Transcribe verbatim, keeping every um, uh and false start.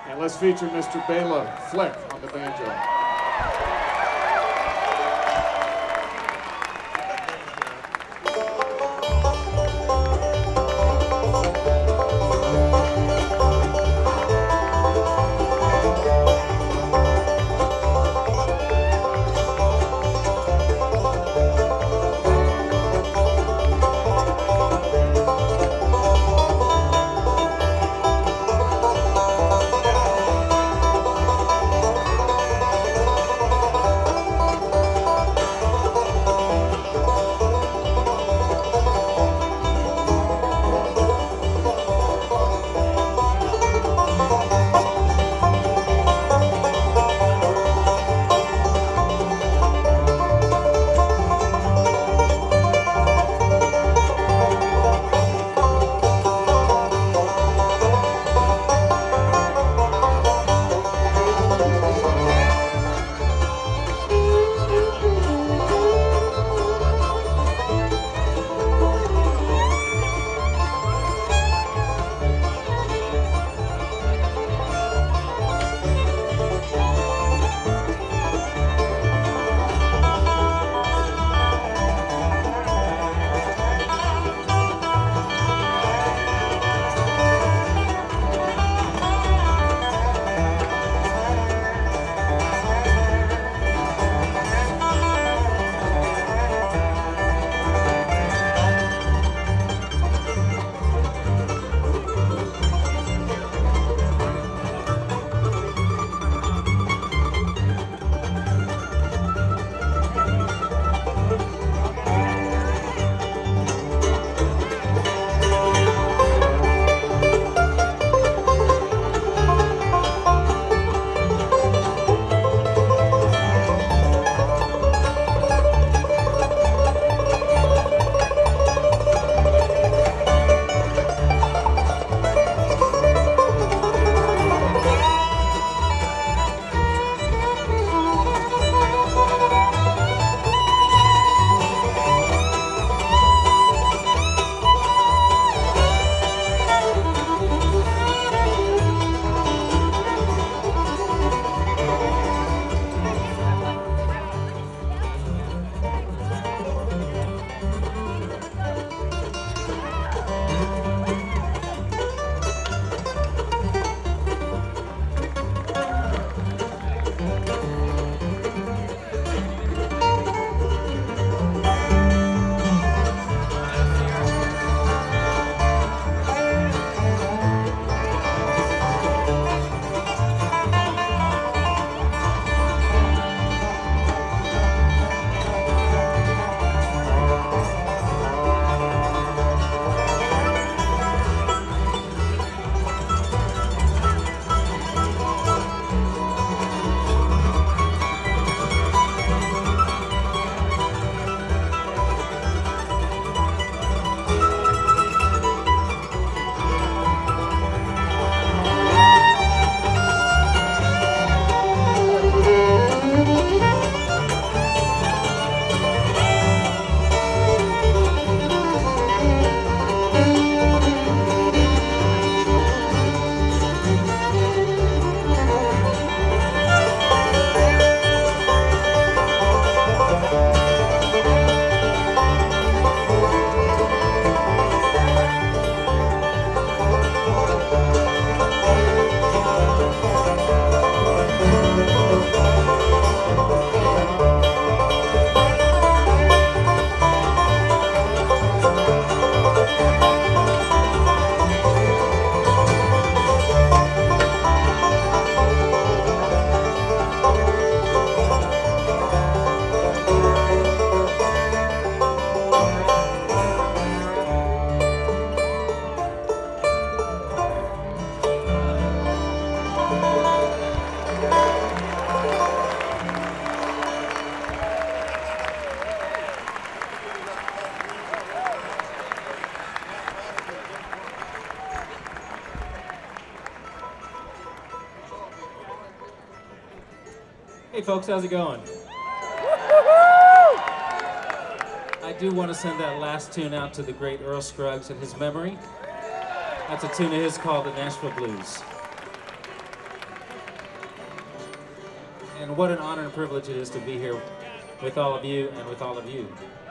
And let's feature Mister Bela Fleck on the banjo. Hey folks, how's it going? I do want to send that last tune out to the great Earl Scruggs in his memory. That's a tune of his called the Nashville Blues. and what an honor and privilege it is to be here with all of you and with all of you.